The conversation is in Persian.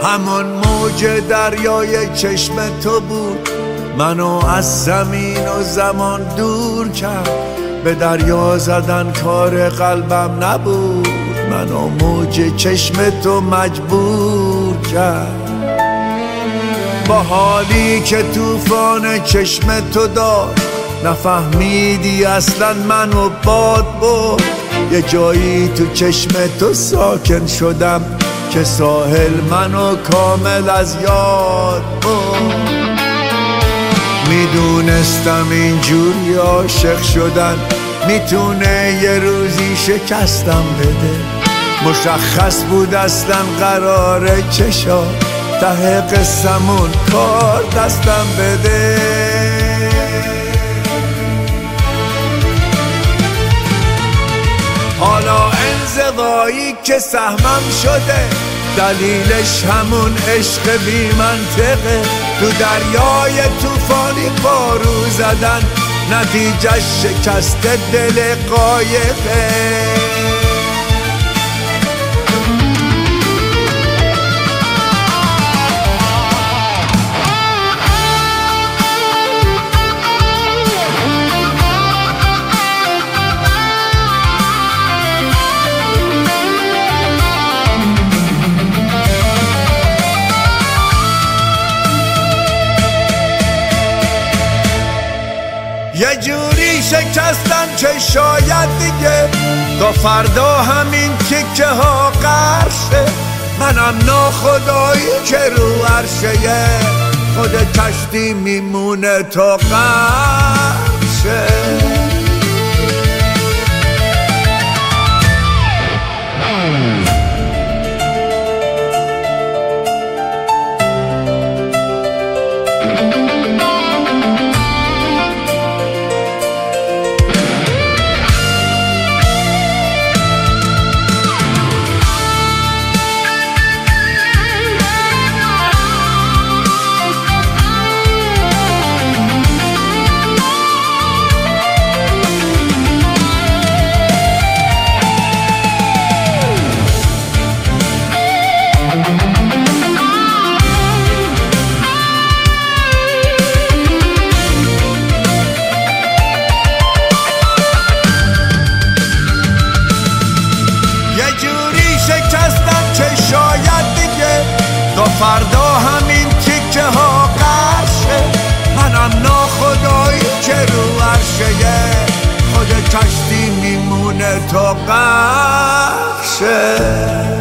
همون موج دریای چشم تو بود، منو از زمین و زمان دور کرد. به دریا زدن کار قلبم نبود، منو موج چشم تو مجبور کرد. با حالی که طوفان چشم تو داشت، نفهمیدی اصلا منو باد برد. یه جایی تو چشم تو ساکن شدم که ساحل منو کامل از یاد برد. میدونستم اینجوری عاشق شدن میتونه یه روزی شکستم بده. مشخص بود اصلا قراره چشا ته قصمون کار دستم بده. حالا انزوایی که سهمم شده، دلیلش همون عشق بی منطقه. تو دریای طوفانی پارو زدن، نتیجهش شکست دل قایقه. یه جوری شکستم که شاید دیگه تا فردا همین تیکه ها قرشه. منم ناخدایی که رو عرشه، خود کشتی میمونه تا قرشه. شاید دیگه تا فردا همین تیکه ها قرشه. منم ناخدایی که رو عرشه، خود کشتی میمونه تا قرشه.